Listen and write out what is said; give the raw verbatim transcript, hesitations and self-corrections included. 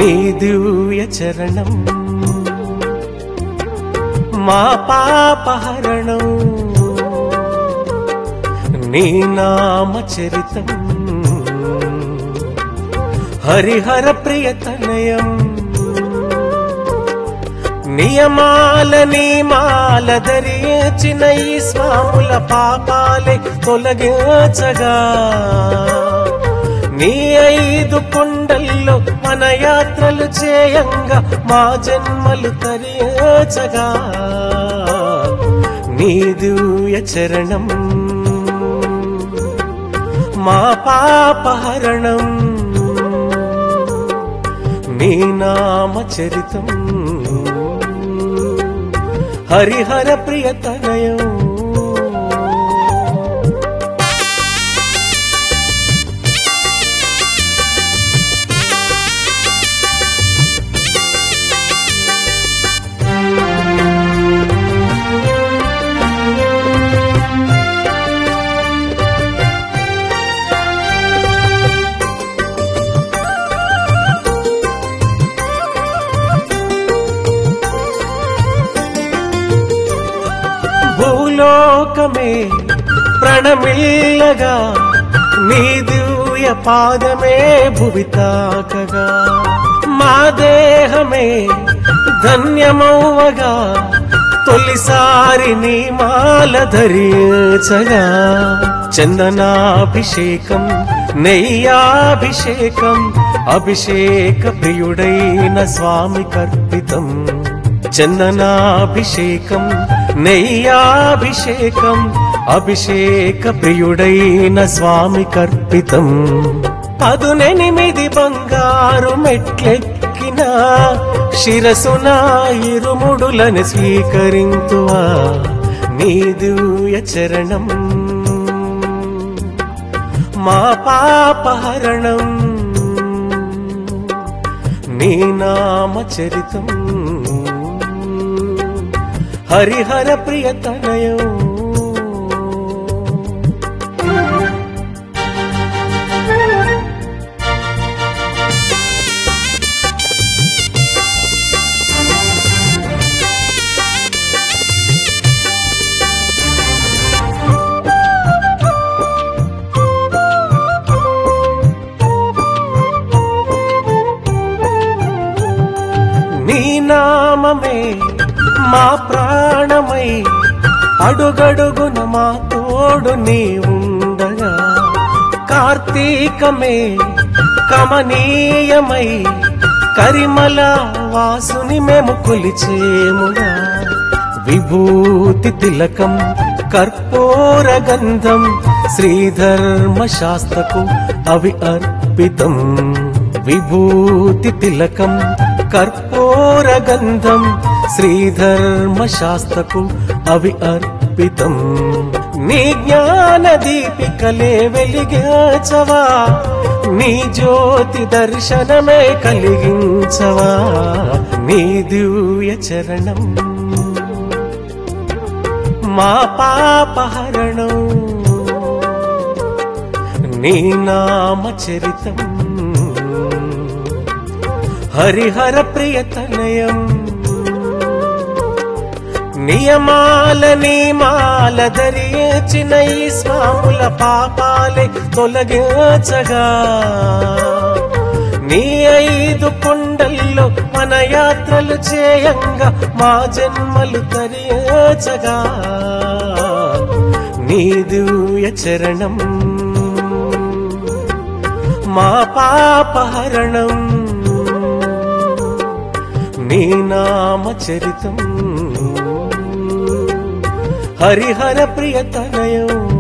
నీ దివ్య చరణం మా పాపహరణం నీ నామ చరితం హరిహర ప్రియతనయం నియమాల నియమాల ధరించిన ఈ స్వాముల పాపాలే తొలగించగా నీ ఐదు కొండల్లో మన యాత్రలు చేయంగా మా జన్మలు తరించగా నీ దివ్య చరణం మా పాపహరణం నీ నామ చరితం హరిహర ప్రియతనయం భూలోకమే ప్రణమిల్లగా నీ దివ్య పాదమే భువి తాకగా మా దేహమే ధన్యమవ్వగా తొలిసారి నీ మాల ధరించగా చందనాభిషేకం నెయ్యాభిషేకం అభిషేక ప్రియుడైన స్వామి కర్పితం చందనాభిషేకం నెయ్యాభిషేకం అభిషేక ప్రియుడైన స్వామి కర్పితం పదునెనిమిది బంగారు మెట్లెక్కిన శిరసున ఇరుముడులను స్వీకరింతువా నీ దివ్య చరణం మా పాపహరణం నీ నామ చరితం హరిహర ప్రియతనయం నీ నామమే మా ప్రాణమై అడుగడుగున మా తోడు నీ ఉండగా కార్తీకమే కమనీయమై కరిమల వాసుని మేము కొలిచేముగా విభూతి తిలకం కర్పూర గంధం శ్రీధర్మ శాస్త్రకు అవి అర్పితం విభూతి తిలకం కర్పూర గంధం శ్రీధర్మ శాస్త్రకు అవి అర్పితం నీ జ్ఞాన దీపికలే వెలిగించవా నీ జ్యోతి దర్శనమే కలిగించవా నీ దివ్య చరణం మా పాపహరణం నీ నామ చరితం హరిహర ప్రియతనయం నియమాల నియమాల ధరించిన ఈ స్వాముల పాపాలే తొలగించగా నీ ఐదు కొండల్లో మన యాత్రలు చేయంగా మా జన్మలు తరించగా నీ దివ్య చరణం మా పాపహరణం నీ నామ చరితం హరిహర ప్రియతనయం